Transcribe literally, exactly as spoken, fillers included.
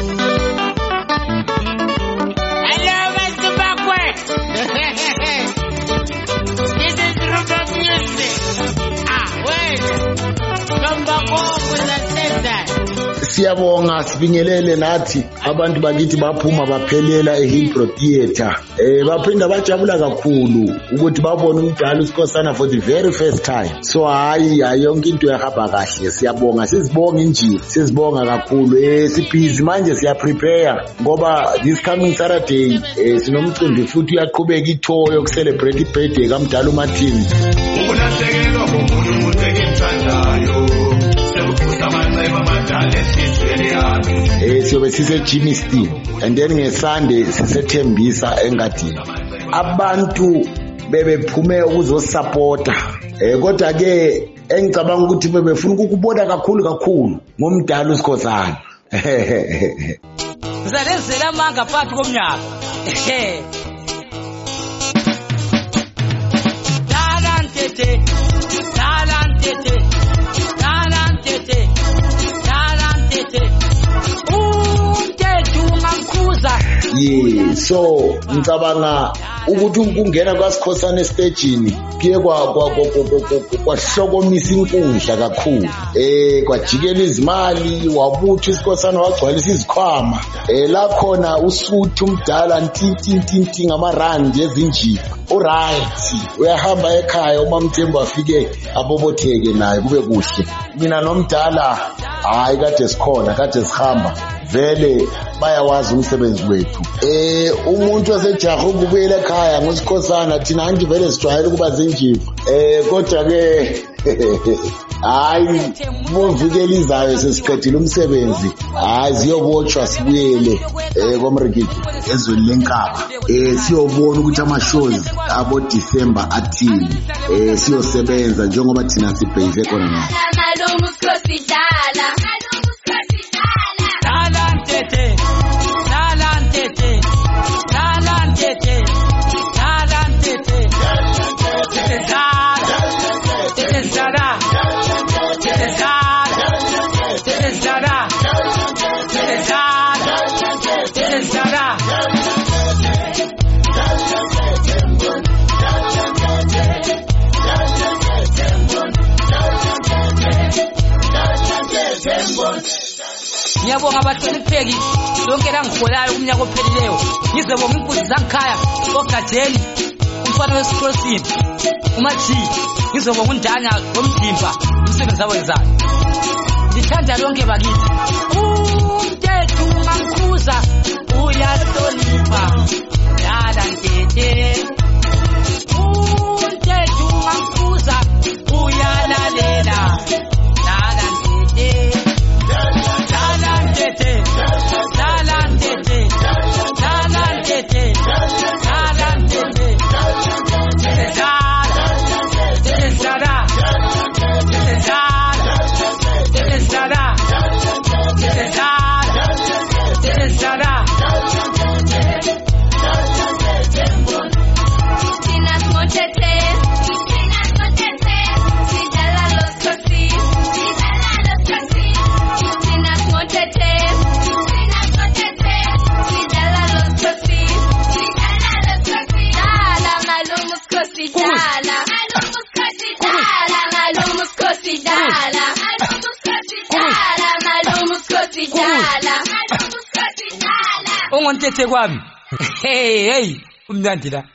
Hello, Mister Backward. This is Rubber Music. Ah, wait. Come back home with a center. Siyabonga sibingelele nathi abantu bakithi baphuma baphelela eHillbrow Theatre eh baphinda bajabula kakhulu ukuthi babone umdala uSikhosana for the very first time. So hayi yonke into yahamba kahle, siyabonga, sizibonga injini, sizibonga kakhulu. Eh sibhizi manje siya prepare ngoba this coming Saturday eh sinomcimbi futhi uyaqhubeka ithoyo yokucelebrate ibirthday kaMdala uMartin. Ukulahlekelwa komuntu umuntu engimthandayo. Eh siyobe sise Jimmy Steam and then ngeSunday sisethembisa engadini. Abantu bebephume ukuzosupporta eh kodwa ke engicabanga ukuthi bebefuna ukukubona kakhulu kakhulu ngomdala uSikhosana. Ngizalezela amanga phakathi komnyaka. Talantete, talantete, talantete, talantete. Umthetho ungamkhuza. Yeah, so ngicabanga ukuthi ukungena kwaSikhosana estagini kuye kwa kwahlokomisa inkundla kakhulu. Eh kwajikela izimali, wabutha iSikhosana wagcwalisa izikhwama. Eh la khona uSuthi umdala ntintintinti ngamarandi ezinjini. Alright, uyahamba ekhaya uma Mthembu afike abobotheke naye kube kuhle. Mina nomdala hayi kade sikhona, kade sihamba. Vele bayawazi umsebenzi wethu. Eh umuntu wasejaha ukubuyela ekhaya ngosikhosana thina anti vele sijwayele kuba zinjiva. Eh kodwa ke hayi bovikela izayo sesiqedile umsebenzi. Hayi siyobotshwa sibuyele eh komrikiki ezweni lenkaba. Eh siyobona ukuthi ama shows abo December athini. Eh siyosebenza njengoba thina sibheke khona nayo. Talantete, talantete, talantete, talantete. Tetezara, tetezara, tetezara, tetezara, tetezara, tetezara. Ngiyabonga abahlonipheki lonke langiholayo umnyaka ophelileyo. Ngizobonga inkunzi zangikhaya oGadeli umfana weSikrosini uMathi. Ngizobonga undanya womdimba umsebenzi awenzayo. Ngithanda lonke bakithi. Umthetho ungamkhuza uyahlonipha. Dala ntete. Umthetho ungamkhuza uyalalela. Dala ntete. Talantete, talantete, talantete, talantete. Tetezara, tetezara, tetezara, tetezara, tetezara, tetezara. Tinas mochete, tinas mochete, si dala los cosi, si dala los cosi. Tinas mochete, tinas mochete, si dala los cosi, si dala los cosi. Dala malumus cosi dala, malumus cosi dala, malumus cosi dala, malumus cosi dala, malumus cosi dala, malumus cosi dala. Ongontete kwami. Hey hey, umnandi la.